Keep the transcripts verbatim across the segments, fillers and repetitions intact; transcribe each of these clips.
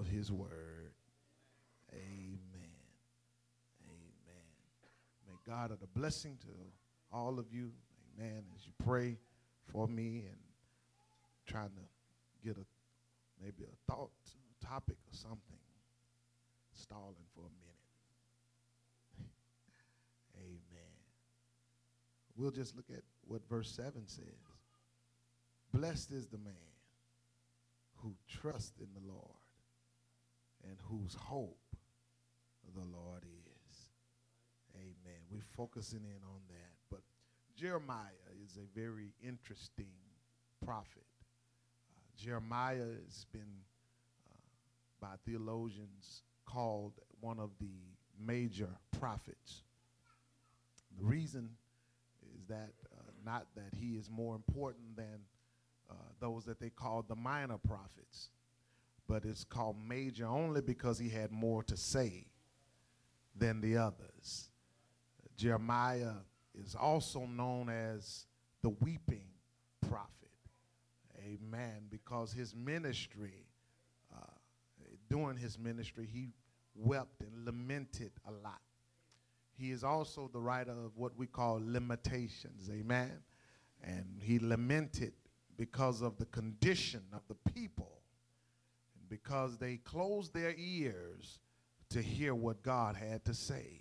of his word. Amen. Amen. May God add a blessing to all of you. Amen. As you pray for me and trying to get a maybe a thought, a topic or something, stalling for a minute. Amen. We'll just look at what verse seven says. Blessed is the man who trusts in the Lord and whose hope the Lord is. Amen. We're focusing in on that. But Jeremiah is a very interesting prophet. Uh, Jeremiah has been, uh, by theologians, called one of the major prophets. The reason is that uh, not that he is more important than uh, those that they call the minor prophets, but it's called major only because he had more to say than the others. Jeremiah is also known as the weeping prophet. Amen. Because his ministry, uh, during his ministry, he wept and lamented a lot. He is also the writer of what we call Lamentations. Amen. And he lamented because of the condition of the people and because they closed their ears to hear what God had to say.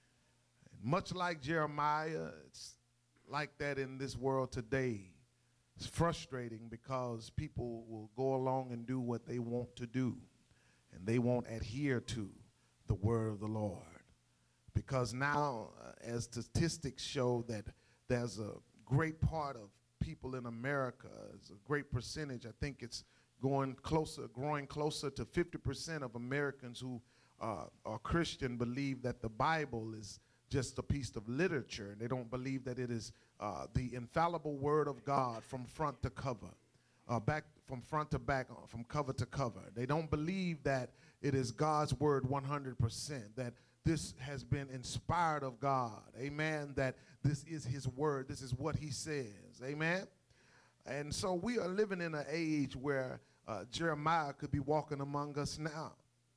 Much like Jeremiah, it's like that in this world today. It's frustrating because people will go along and do what they want to do, and they won't adhere to the word of the Lord. Because now, uh, as statistics show, that there's a great part of people in America, it's a great percentage, I think it's going closer, growing closer to fifty percent of Americans who uh, are Christian believe that the Bible is just a piece of literature. They don't believe that it is uh, the infallible word of God from front to cover, uh, back from front to back, uh, from cover to cover. They don't believe that it is God's word one hundred percent, that this has been inspired of God. Amen. That this is his word. This is what he says. Amen. And so we are living in an age where uh, Jeremiah could be walking among us now.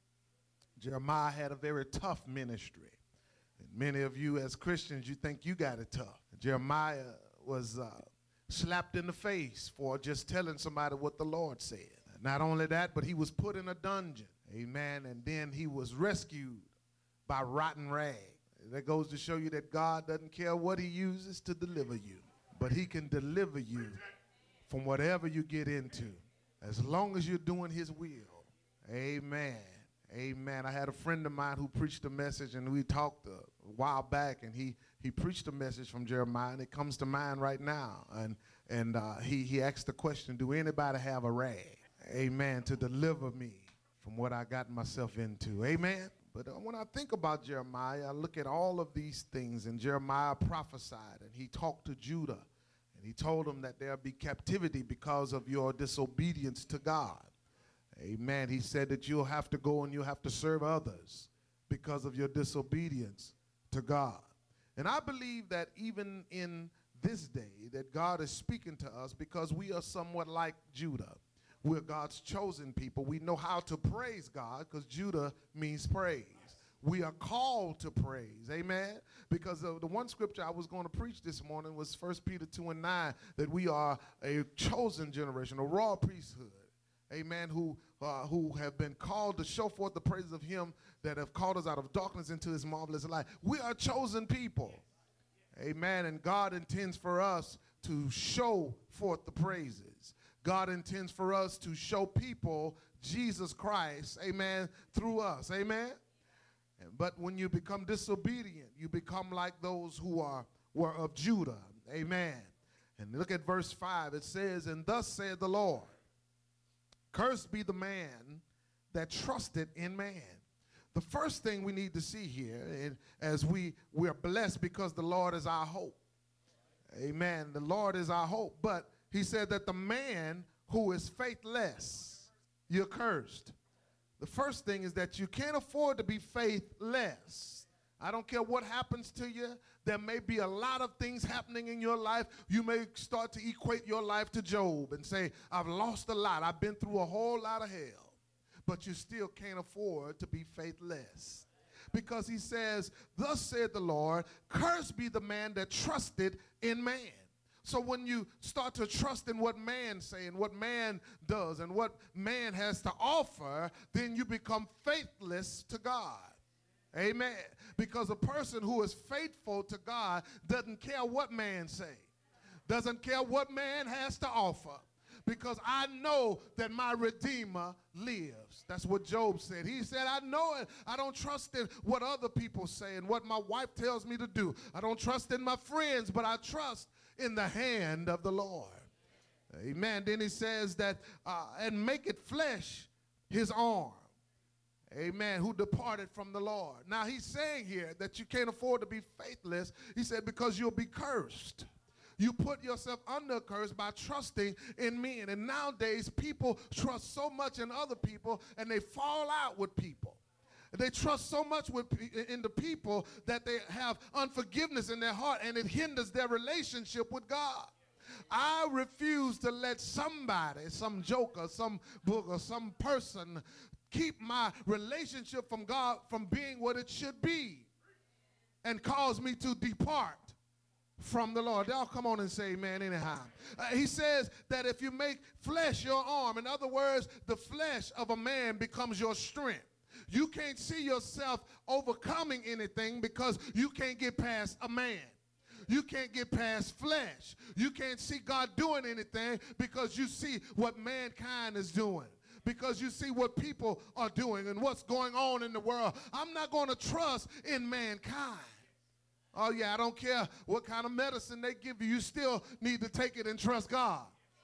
Jeremiah had a very tough ministry. Many of you as Christians, you think you got it tough. Jeremiah was uh, slapped in the face for just telling somebody what the Lord said. Not only that, but he was put in a dungeon. Amen. And then he was rescued by rotten rag. That goes to show you that God doesn't care what he uses to deliver you, but he can deliver you from whatever you get into, as long as you're doing his will. Amen. Amen. I had a friend of mine who preached a message, and we talked a while back, and he he preached a message from Jeremiah, and it comes to mind right now. And and uh, he he asked the question, do anybody have a rag? Amen. To deliver me from what I got myself into. Amen. But uh, when I think about Jeremiah, I look at all of these things, and Jeremiah prophesied, and he talked to Judah, and he told them that there'll be captivity because of your disobedience to God. Amen. He said that you'll have to go and you'll have to serve others because of your disobedience to God. And I believe that even in this day that God is speaking to us because we are somewhat like Judah. We're God's chosen people. We know how to praise God because Judah means praise. We are called to praise. Amen. Because of the one scripture I was going to preach this morning was First Peter two and nine, that we are a chosen generation, a royal priesthood. Amen, who uh, who have been called to show forth the praises of him that have called us out of darkness into his marvelous light. We are chosen people. Amen, and God intends for us to show forth the praises. God intends for us to show people Jesus Christ, amen, through us, amen. But when you become disobedient, you become like those who are were of Judah, amen. And look at verse five. It says, and thus said the Lord, cursed be the man that trusted in man. The first thing we need to see here, and as we, we are blessed because the Lord is our hope. Amen. The Lord is our hope. But he said that the man who is faithless, you're cursed. The first thing is that you can't afford to be faithless. I don't care what happens to you. There may be a lot of things happening in your life. You may start to equate your life to Job and say, I've lost a lot. I've been through a whole lot of hell. but you still can't afford to be faithless. Because he says, thus said the Lord, cursed be the man that trusted in man. So when you start to trust in what man's saying, what man does, and what man has to offer, then you become faithless to God. Amen. Because a person who is faithful to God doesn't care what man say, doesn't care what man has to offer, because I know that my Redeemer lives. That's what Job said. He said, I know it. I don't trust in what other people say and what my wife tells me to do. I don't trust in my friends, but I trust in the hand of the Lord. Amen. Then he says that, uh, and make it flesh his arm. Amen. Who departed from the Lord. Now he's saying here that you can't afford to be faithless. He said because you'll be cursed. You put yourself under a curse by trusting in men. And nowadays people trust so much in other people and they fall out with people. They trust so much with, in the people that they have unforgiveness in their heart, and it hinders their relationship with God. I refuse to let somebody, some joker, some booger, some person keep my relationship from God from being what it should be and cause me to depart from the Lord. Y'all come on and say amen anyhow. Uh, he says that if you make flesh your arm, in other words, the flesh of a man becomes your strength. You can't see yourself overcoming anything because you can't get past a man. You can't get past flesh. You can't see God doing anything because you see what mankind is doing, because you see what people are doing and what's going on in the world. I'm not going to trust in mankind. Oh, yeah, I don't care what kind of medicine they give you. You still need to take it and trust God.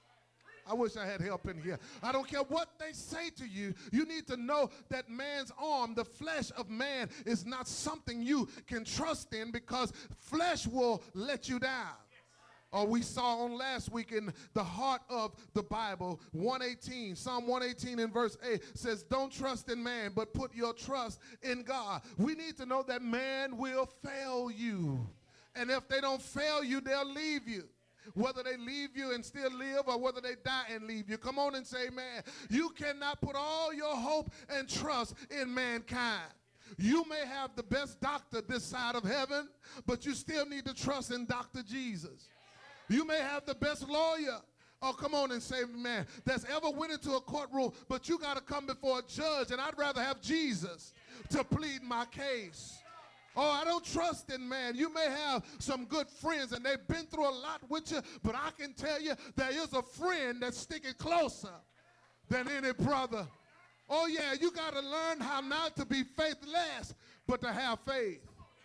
I wish I had help in here. I don't care what they say to you. You need to know that man's arm, the flesh of man, is not something you can trust in, because flesh will let you down. Or we saw on last week in the heart of the Bible, one eighteen, Psalm one eighteen in verse eight says, don't trust in man, but put your trust in God. We need to know that man will fail you. And if they don't fail you, they'll leave you. Whether they leave you and still live or whether they die and leave you. Come on and say amen. You cannot put all your hope and trust in mankind. You may have the best doctor this side of heaven, but you still need to trust in Doctor Jesus. You may have the best lawyer, oh, come on and say amen, that's ever went into a courtroom, but you got to come before a judge, and I'd rather have Jesus to plead my case. Oh, I don't trust in man. You may have some good friends, and they've been through a lot with you, but I can tell you there is a friend that's sticking closer than any brother. Oh, yeah, you got to learn how not to be faithless, but to have faith.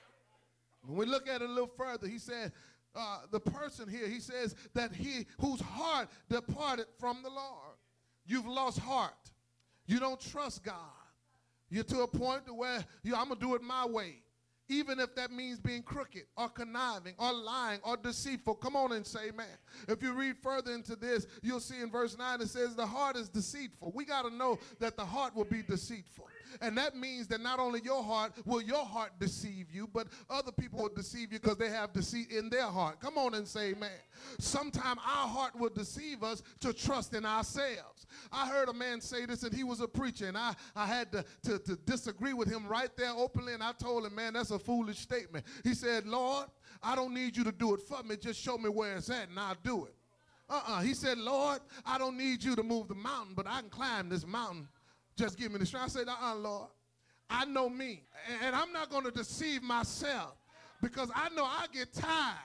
When we look at it a little further, he said, uh, the person here, he says that he whose heart departed from the Lord. You've lost heart. You don't trust God. You're to a point to where you, I'm going to do it my way. Even if that means being crooked or conniving or lying or deceitful. Come on and say amen. If you read further into this, you'll see in verse nine it says the heart is deceitful. We got to know that the heart will be deceitful. And that means that not only your heart will your heart deceive you, but other people will deceive you because they have deceit in their heart. Come on and say amen. Sometimes our heart will deceive us to trust in ourselves. I heard a man say this, and he was a preacher, and I, I had to, to, to disagree with him right there openly, and I told him, man, that's a foolish statement. He said, Lord, I don't need you to do it for me. Just show me where it's at, and I'll do it. Uh-uh. He said, Lord, I don't need you to move the mountain, but I can climb this mountain. Just give me the strength. I said, uh-uh, Lord, I know me, and I'm not going to deceive myself, because I know I get tired.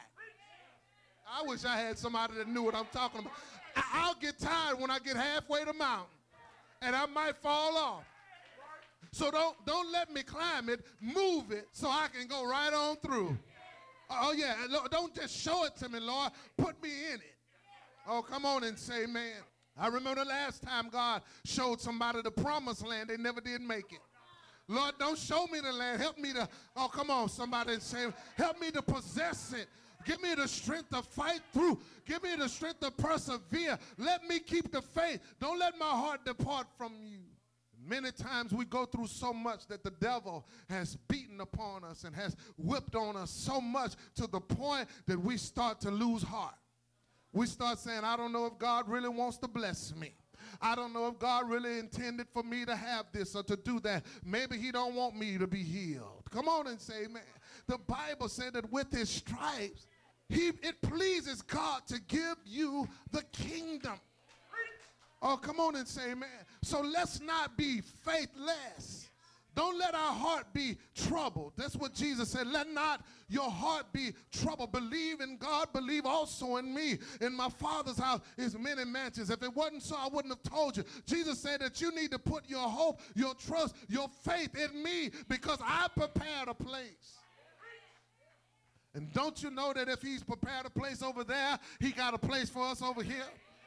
I wish I had somebody that knew what I'm talking about. I I'll get tired when I get halfway to the mountain, and I might fall off. So don't, don't let me climb it. Move it so I can go right on through. Oh, yeah. Don't just show it to me, Lord. Put me in it. Oh, come on and say amen. I remember the last time God showed somebody the promised land, they never did make it. Lord, don't show me the land. Help me to, oh, come on, somebody say, help me to possess it. Give me the strength to fight through. Give me the strength to persevere. Let me keep the faith. Don't let my heart depart from you. Many times we go through so much that the devil has beaten upon us and has whipped on us so much to the point that we start to lose heart. We start saying, I don't know if God really wants to bless me. I don't know if God really intended for me to have this or to do that. Maybe he don't want me to be healed. Come on and say amen. The Bible said that with his stripes, he, it pleases God to give you the kingdom. Oh, come on and say amen. So let's not be faithless. Don't let our heart be troubled. That's what Jesus said. Let not your heart be troubled. Believe in God. Believe also in me. In my Father's house is many mansions. If it wasn't so, I wouldn't have told you. Jesus said that you need to put your hope, your trust, your faith in me because I prepared a place. And don't you know that if he's prepared a place over there, he got a place for us over here?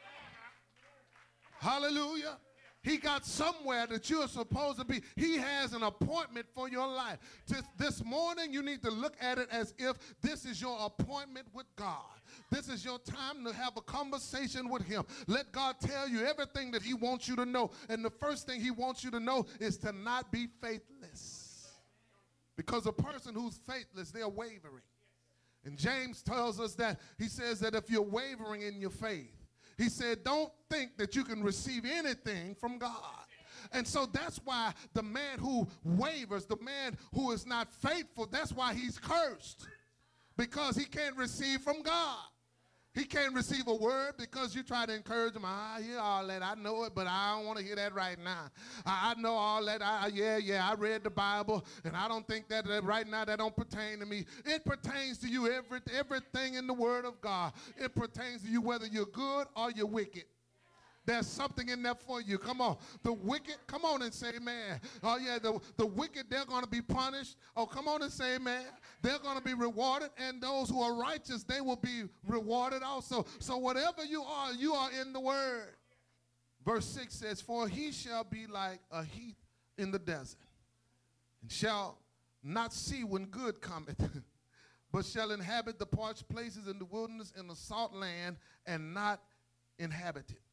Hallelujah. He got somewhere that you're supposed to be. He has an appointment for your life. This, this morning, you need to look at it as if this is your appointment with God. This is your time to have a conversation with him. Let God tell you everything that he wants you to know. And the first thing he wants you to know is to not be faithless. Because a person who's faithless, they're wavering. And James tells us that, he says that if you're wavering in your faith, he said, don't think that you can receive anything from God. And so that's why the man who wavers, the man who is not faithful, that's why he's cursed. Because he can't receive from God. He can't receive a word because you try to encourage him. I hear all that. I know it, but I don't want to hear that right now. I, I know all that. I, yeah, yeah, I read the Bible, and I don't think that, that right now that don't pertain to me. It pertains to you, every, everything in the Word of God. It pertains to you whether you're good or you're wicked. There's something in there for you. Come on. The wicked, come on and say amen. Oh, yeah, the, the wicked, they're going to be punished. Oh, come on and say amen. They're going to be rewarded, and those who are righteous, they will be rewarded also. So whatever you are, you are in the Word. Verse six says, for he shall be like a heath in the desert, and shall not see when good cometh, but shall inhabit the parched places in the wilderness in the salt land, and not inhabit it.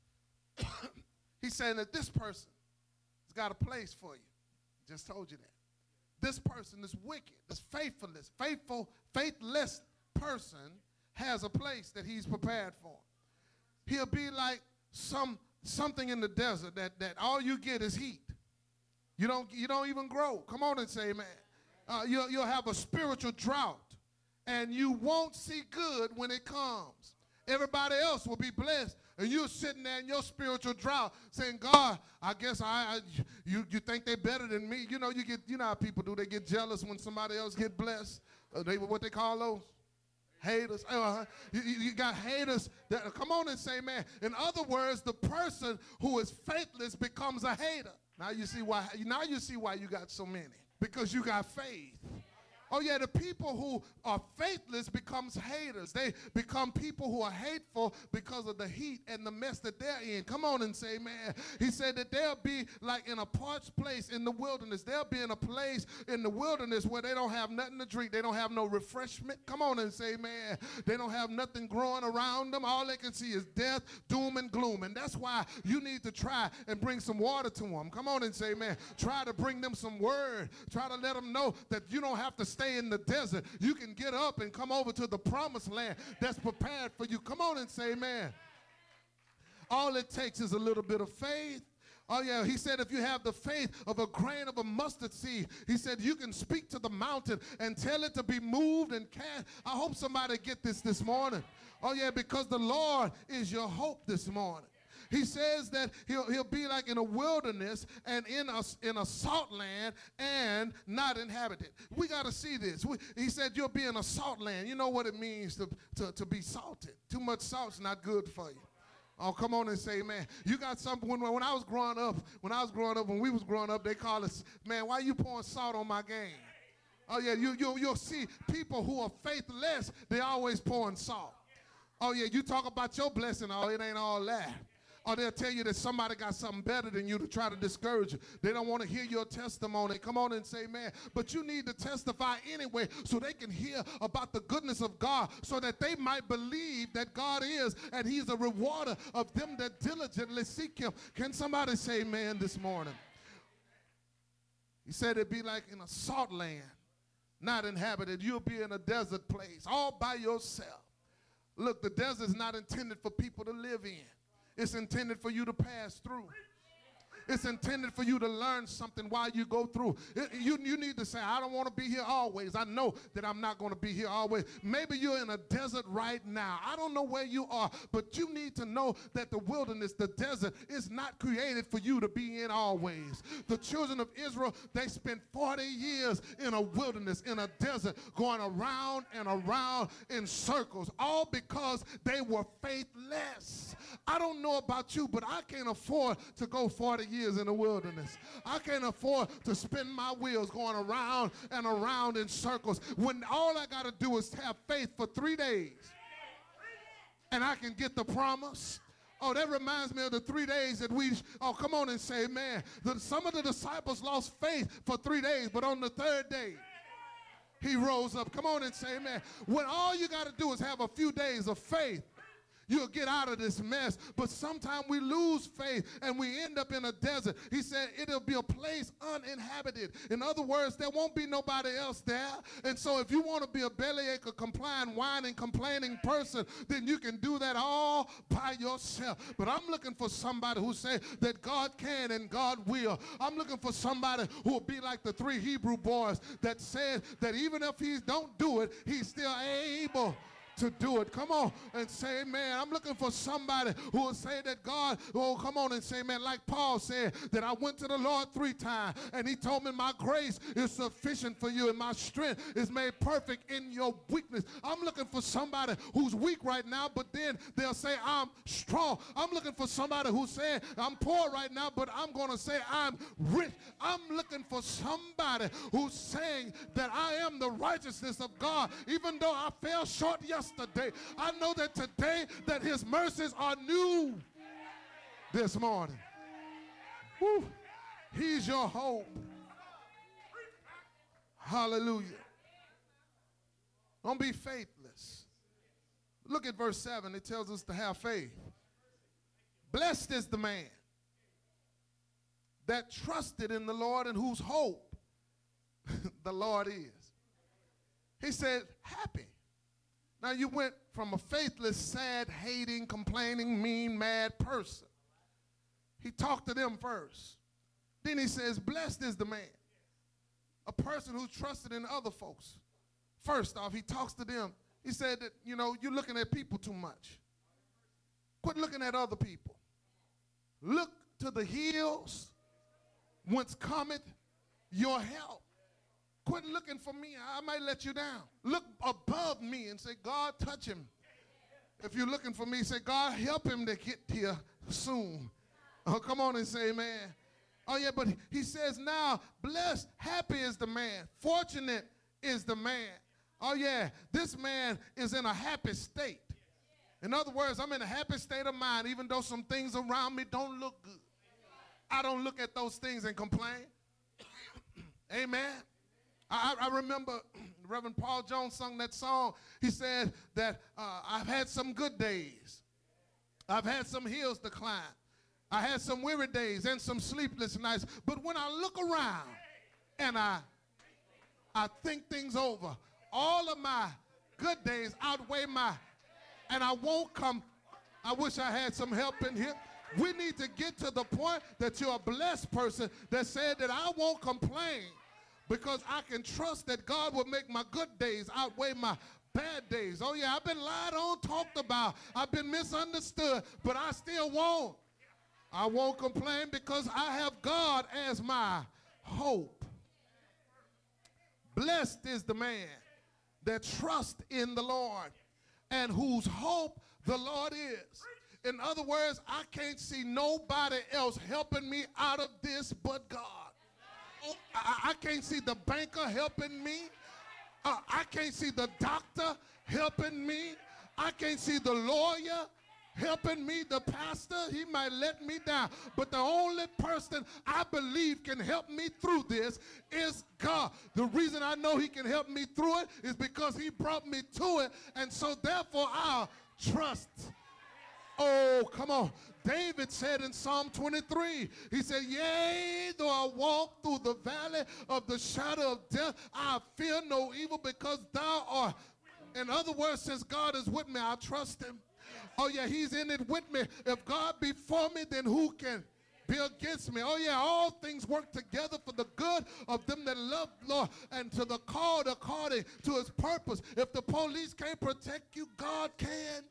He's saying that this person has got a place for you. Just told you that. This person, this wicked, this faithfulness, faithful, faithless person has a place that he's prepared for. He'll be like some something in the desert that, that all you get is heat. You don't, you don't even grow. Come on and say amen. Uh, you'll, you'll have a spiritual drought, and you won't see good when it comes. Everybody else will be blessed. And you're sitting there in your spiritual drought saying, God, I guess I, I you, you think they're better than me. You know, you get, you know how people do. They get jealous when somebody else get blessed. Uh, they, what they call those? Haters. Uh, you, you got haters. That, come on and say, man. In other words, the person who is faithless becomes a hater. Now you see why, now you see why you got so many. Because you got faith. Oh, yeah, the people who are faithless becomes haters. They become people who are hateful because of the heat and the mess that they're in. Come on and say, man. He said that they'll be like in a parched place in the wilderness. They'll be in a place in the wilderness where they don't have nothing to drink. They don't have no refreshment. Come on and say, man. They don't have nothing growing around them. All they can see is death, doom, and gloom. And that's why you need to try and bring some water to them. Come on and say, man. Try to bring them some word. Try to let them know that you don't have to stay Stay in the desert. You can get up and come over to the promised land that's prepared for you. Come on and say amen. All it takes is a little bit of faith. Oh, yeah, he said if you have the faith of a grain of a mustard seed, he said you can speak to the mountain and tell it to be moved and cast. I hope somebody get this this morning. Oh, yeah, because the Lord is your hope this morning. He says that he'll, he'll be like in a wilderness and in a, in a salt land and not inhabited. We got to see this. We, he said you'll be in a salt land. You know what it means to, to, to be salted. Too much salt's not good for you. Oh, come on and say, man. You got something. When, when I was growing up, when I was growing up, when we was growing up, they call us, man, why you pouring salt on my game? Oh, yeah, you, you, you'll see people who are faithless, they always pouring salt. Oh, yeah, you talk about your blessing. Oh, it ain't all that. Or they'll tell you that somebody got something better than you to try to discourage you. They don't want to hear your testimony. Come on and say, man. But you need to testify anyway so they can hear about the goodness of God so that they might believe that God is and he's a rewarder of them that diligently seek him. Can somebody say amen this morning? He said it'd be like in a salt land, not inhabited. You'll be in a desert place all by yourself. Look, the desert is not intended for people to live in. It's intended for you to pass through. It's intended for you to learn something while you go through. It, you, you need to say, I don't want to be here always. I know that I'm not going to be here always. Maybe you're in a desert right now. I don't know where you are, but you need to know that the wilderness, the desert, is not created for you to be in always. The children of Israel, they spent forty years in a wilderness, in a desert, going around and around in circles, all because they were faithless. I don't know about you, but I can't afford to go forty years in the wilderness. I can't afford to spin my wheels going around and around in circles when all I got to do is have faith for three days and I can get the promise. Oh, that reminds me of the three days that we, oh, come on and say, man, the, some of the disciples lost faith for three days, but on the third day, he rose up. Come on and say, man, when all you got to do is have a few days of faith, you'll get out of this mess. But sometimes we lose faith and we end up in a desert. He said it'll be a place uninhabited. In other words, there won't be nobody else there. And so if you want to be a bellyache, a complying, whining, complaining person, then you can do that all by yourself. But I'm looking for somebody who say that God can and God will. I'm looking for somebody who will be like the three Hebrew boys that said that even if he don't do it, he's still able to do it. Come on and say, man, I'm looking for somebody who will say that God, oh, come on and say, man, like Paul said, that I went to the Lord three times and he told me my grace is sufficient for you and my strength is made perfect in your weakness. I'm looking for somebody who's weak right now, but then they'll say, I'm strong. I'm looking for somebody who said, I'm poor right now, but I'm going to say I'm rich. I'm looking for somebody who's saying that I am the righteousness of God, even though I fell short yesterday. Yesterday. I know that today that his mercies are new this morning. Woo. He's your hope. Hallelujah. Don't be faithless. Look at verse seven. It tells us to have faith. Blessed is the man that trusted in the Lord and whose hope the Lord is. He said, happy. Now you went from a faithless, sad, hating, complaining, mean, mad person. He talked to them first. Then he says, blessed is the man. A person who trusted in other folks. First off, he talks to them. He said that, you know, you're looking at people too much. Quit looking at other people. Look to the hills whence cometh your help. Quit looking for me. I might let you down. Look above me and say, God, touch him. If you're looking for me, say, God, help him to get here soon. Oh, come on and say amen. Oh, yeah, but he says now, blessed, happy is the man. Fortunate is the man. Oh, yeah, this man is in a happy state. In other words, I'm in a happy state of mind, even though some things around me don't look good. I don't look at those things and complain. Amen. I, I remember Reverend Paul Jones sung that song. He said that uh, I've had some good days. I've had some hills to climb. I had some weary days and some sleepless nights. But when I look around and I, I think things over, all of my good days outweigh my, and I won't come. I wish I had some help in here. We need to get to the point that you're a blessed person that said that I won't complain, because I can trust that God will make my good days outweigh my bad days. Oh, yeah, I've been lied on, talked about. I've been misunderstood, but I still won't. I won't complain because I have God as my hope. Blessed is the man that trusts in the Lord and whose hope the Lord is. In other words, I can't see nobody else helping me out of this but God. I, I can't see the banker helping me. Uh, I can't see the doctor helping me. I can't see the lawyer helping me. The pastor, he might let me down. But the only person I believe can help me through this is God. The reason I know he can help me through it is because he brought me to it. And so therefore I'll trust. Oh, come on. David said in Psalm twenty-three, he said, yea, though I walk through the valley of the shadow of death, I fear no evil because thou art. In other words, since God is with me, I trust him. Oh, yeah, he's in it with me. If God be for me, then who can be against me? Oh, yeah, all things work together for the good of them that love the Lord and to the called according to his purpose. If the police can't protect you, God can.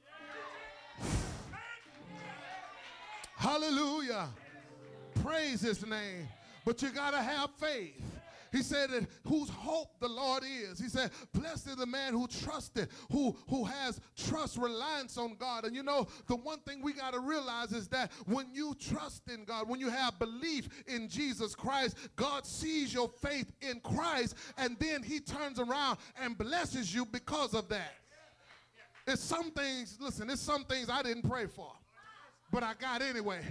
Hallelujah. Praise his name. But you got to have faith. He said that whose hope the Lord is. He said, blessed is the man who trusted, who, who has trust, reliance on God. And you know, the one thing we got to realize is that when you trust in God, when you have belief in Jesus Christ, God sees your faith in Christ, and then he turns around and blesses you because of that. It's some things, listen, it's some things I didn't pray for, but I got anyway.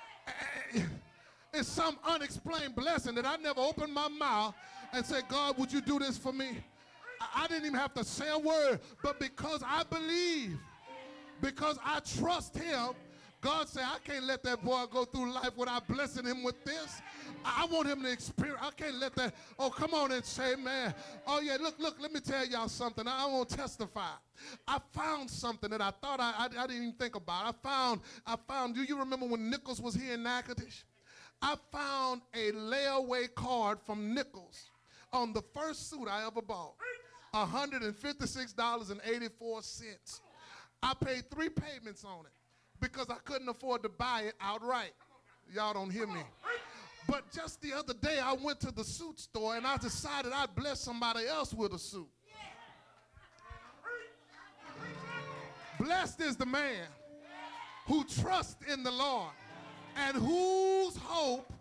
It's some unexplained blessing that I never opened my mouth and said, God, would you do this for me? I, I didn't even have to say a word, but because I believe, because I trust him, God said, I can't let that boy go through life without blessing him with this. I, I want him to experience. I can't let that, oh, come on and say, man. Oh, yeah, look, look, let me tell y'all something. I, I want to testify. I found something that I thought I, I, I didn't even think about. I found, I found, do you remember when Nichols was here in Natchitoches? I found a layaway card from Nichols on the first suit I ever bought, one hundred fifty-six dollars and eighty-four cents. I paid three payments on it because I couldn't afford to buy it outright. Y'all don't hear me. But just the other day, I went to the suit store, and I decided I'd bless somebody else with a suit. Blessed is the man who trusts in the Lord, and whose hope,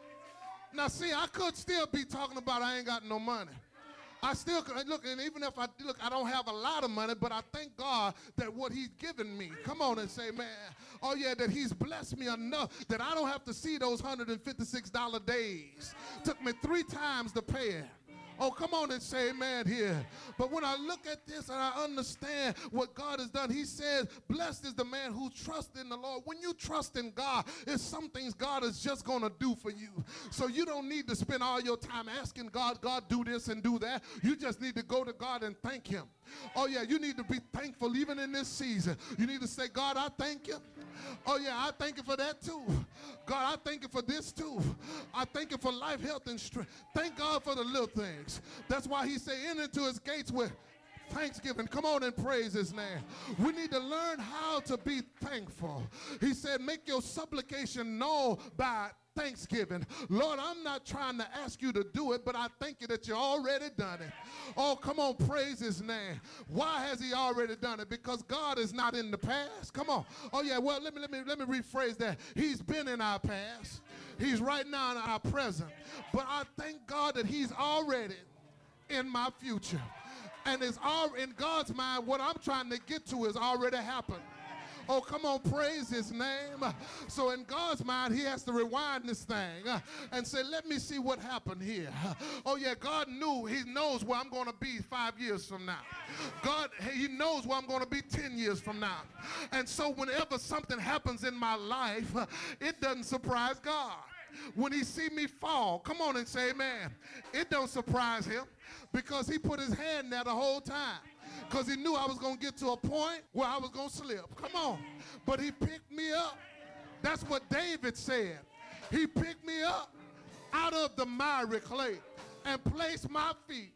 now see, I could still be talking about I ain't got no money. I still could, look, and even if I, look, I don't have a lot of money, but I thank God that what he's given me, come on and say, man, oh yeah, that he's blessed me enough that I don't have to see those one hundred fifty-six dollar days. Took me three times to pay it. Oh, come on and say amen here. But when I look at this and I understand what God has done, he says, blessed is the man who trusts in the Lord. When you trust in God, it's some things God is just going to do for you. So you don't need to spend all your time asking God, God, do this and do that. You just need to go to God and thank him. Oh, yeah, you need to be thankful even in this season. You need to say, God, I thank you. Oh, yeah, I thank you for that too. God, I thank you for this too. I thank you for life, health, and strength. Thank God for the little things. That's why he said, enter into his gates with thanksgiving. Come on and praise his name. We need to learn how to be thankful. He said, make your supplication known by thanksgiving. Lord, I'm not trying to ask you to do it, but I thank you that you already done it. Oh, come on, praise his name. Why has he already done it? Because God is not in the past. Come on. Oh yeah, well, let me let me let me rephrase that. He's been in our past. He's right now in our present. But I thank God that he's already in my future. And it's all in God's mind. What I'm trying to get to is already happened. Oh, come on, praise his name. So in God's mind, he has to rewind this thing and say, let me see what happened here. Oh, yeah, God knew, he knows where I'm going to be five years from now. God, he knows where I'm going to be ten years from now. And so whenever something happens in my life, it doesn't surprise God. When he see me fall, come on and say amen. It don't surprise him because he put his hand there the whole time. Because he knew I was going to get to a point where I was going to slip. Come on. But he picked me up. That's what David said. He picked me up out of the miry clay and placed my feet.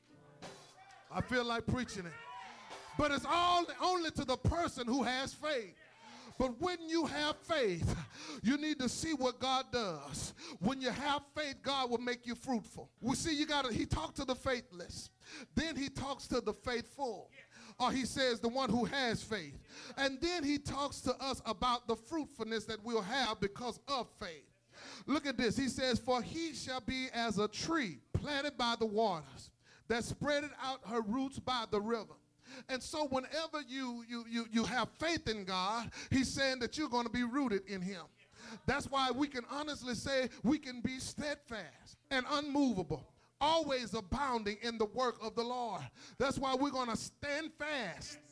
I feel like preaching it. But it's all only to the person who has faith. But when you have faith, you need to see what God does. When you have faith, God will make you fruitful. We see you got to, he talked to the faithless. Then he talks to the faithful. Or he says the one who has faith. And then he talks to us about the fruitfulness that we'll have because of faith. Look at this. He says, for he shall be as a tree planted by the waters that spreadeth out her roots by the river. And so whenever you, you, you, you have faith in God, he's saying that you're going to be rooted in him. That's why we can honestly say we can be steadfast and unmovable, always abounding in the work of the Lord. That's why we're going to stand fast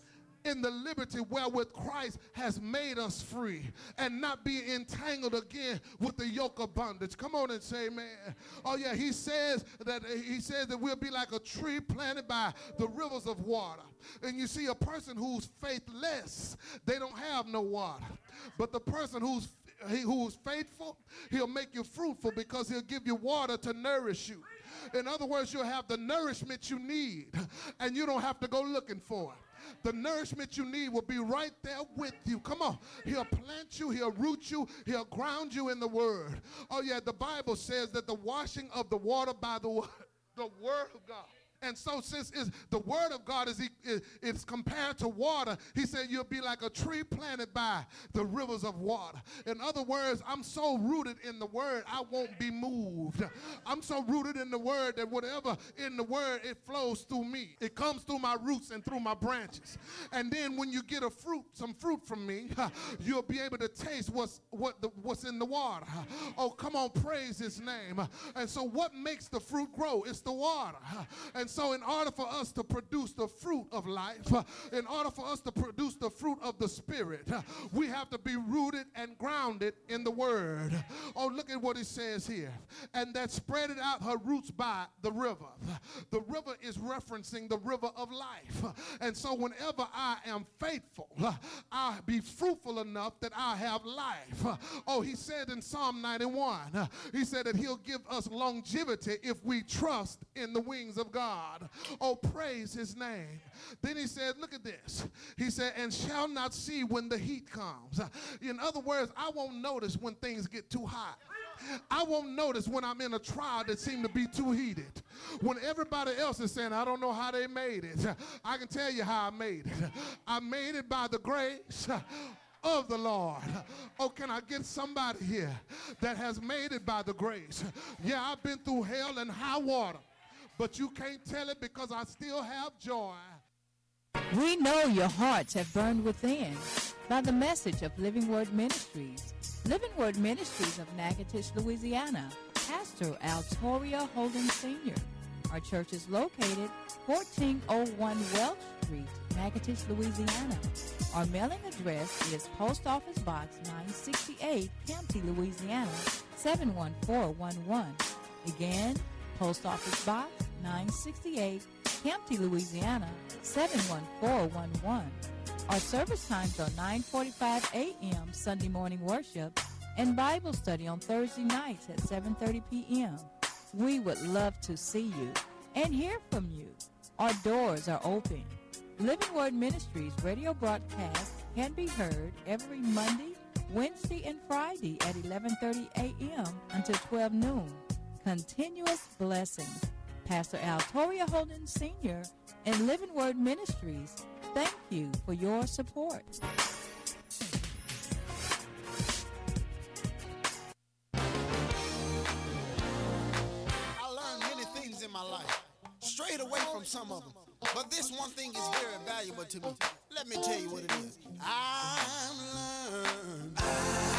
in the liberty wherewith Christ has made us free, and not be entangled again with the yoke of bondage. Come on and say amen. Oh yeah, he says that he says that we'll be like a tree planted by the rivers of water. And you see, a person who's faithless, they don't have no water. But the person who's he who's faithful, he'll make you fruitful because he'll give you water to nourish you. In other words, you'll have the nourishment you need, and you don't have to go looking for it. The nourishment you need will be right there with you. Come on. He'll plant you. He'll root you. He'll ground you in the word. Oh, yeah, the Bible says that the washing of the water by the word, the word of God. And so since is the word of God is, is, is compared to water, he said you'll be like a tree planted by the rivers of water. In other words, I'm so rooted in the word, I won't be moved. I'm so rooted in the word that whatever in the word, it flows through me. It comes through my roots and through my branches. And then when you get a fruit, some fruit from me, you'll be able to taste what's, what the, what's in the water. Oh, come on, praise his name. And so what makes the fruit grow? It's the water. And so in order for us to produce the fruit of life, uh, in order for us to produce the fruit of the Spirit, uh, we have to be rooted and grounded in the Word. Oh, look at what it says here. And that spreaded out her roots by the river. The river is referencing the river of life. And so whenever I am faithful, uh, I'll be fruitful enough that I have life. Uh, oh, he said in Psalm ninety-one, uh, he said that he'll give us longevity if we trust in the wings of God. Oh, praise his name. Then he said, look at this. He said, and shall not see when the heat comes. In other words, I won't notice when things get too hot. I won't notice when I'm in a trial that seems to be too heated. When everybody else is saying, I don't know how they made it. I can tell you how I made it. I made it by the grace of the Lord. Oh, can I get somebody here that has made it by the grace? Yeah, I've been through hell and high water, but you can't tell it because I still have joy. We know your hearts have burned within by the message of Living Word Ministries. Living Word Ministries of Natchitoches, Louisiana. Pastor Altoria Holden Senior Our church is located fourteen oh one Welch Street, Natchitoches, Louisiana. Our mailing address is Post Office Box nine sixty-eight, Campty, Louisiana, seven one four one one. Again, Post Office Box nine sixty-eight, Campty, Louisiana, seven one four one one. Our service times are nine forty-five a.m. Sunday morning worship and Bible study on Thursday nights at seven thirty p.m. We would love to see you and hear from you. Our doors are open. Living Word Ministries radio broadcast can be heard every Monday, Wednesday, and Friday at eleven thirty a.m. until twelve noon. Continuous blessings. Pastor Altoria Holden Senior and Living Word Ministries, thank you for your support. I learned many things in my life, strayed away from some of them, but this one thing is very valuable to me. Let me tell you what it is. I've learned.